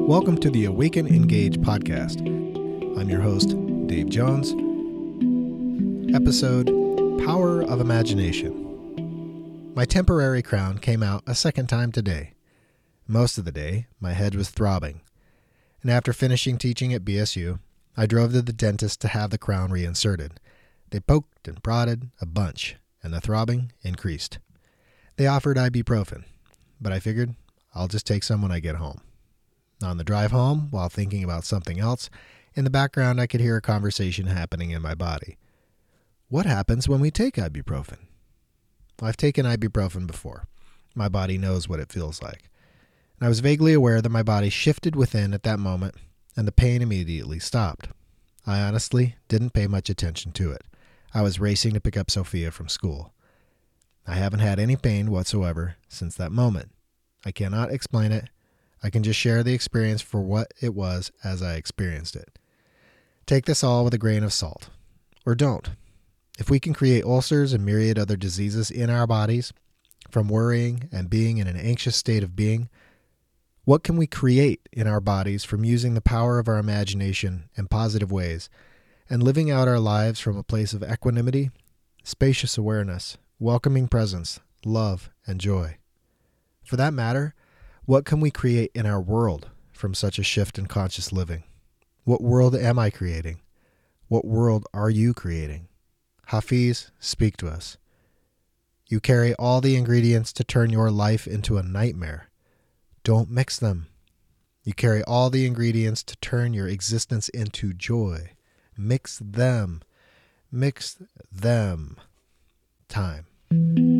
Welcome to the Awaken Engage podcast. I'm your host, Dave Jones. Episode, Power of Imagination. My temporary crown came out a second time today. Most of the day, my head was throbbing. And after finishing teaching at BSU, I drove to the dentist to have the crown reinserted. They poked and prodded a bunch, and the throbbing increased. They offered ibuprofen, but I figured I'll just take some when I get home. On the drive home, while thinking about something else, in the background I could hear a conversation happening in my body. What happens when we take ibuprofen? I've taken ibuprofen before. My body knows what it feels like. And I was vaguely aware that my body shifted within at that moment, and the pain immediately stopped. I honestly didn't pay much attention to it. I was racing to pick up Sophia from school. I haven't had any pain whatsoever since that moment. I cannot explain it. I can just share the experience for what it was as I experienced it. Take this all with a grain of salt. Or don't. If we can create ulcers and myriad other diseases in our bodies, from worrying and being in an anxious state of being, what can we create in our bodies from using the power of our imagination in positive ways and living out our lives from a place of equanimity, spacious awareness, welcoming presence, love, and joy? For that matter, what can we create in our world from such a shift in conscious living? What world am I creating? What world are you creating? Hafiz, speak to us. You carry all the ingredients to turn your life into a nightmare. Don't mix them. You carry all the ingredients to turn your existence into joy. Mix them. Mix them. Time.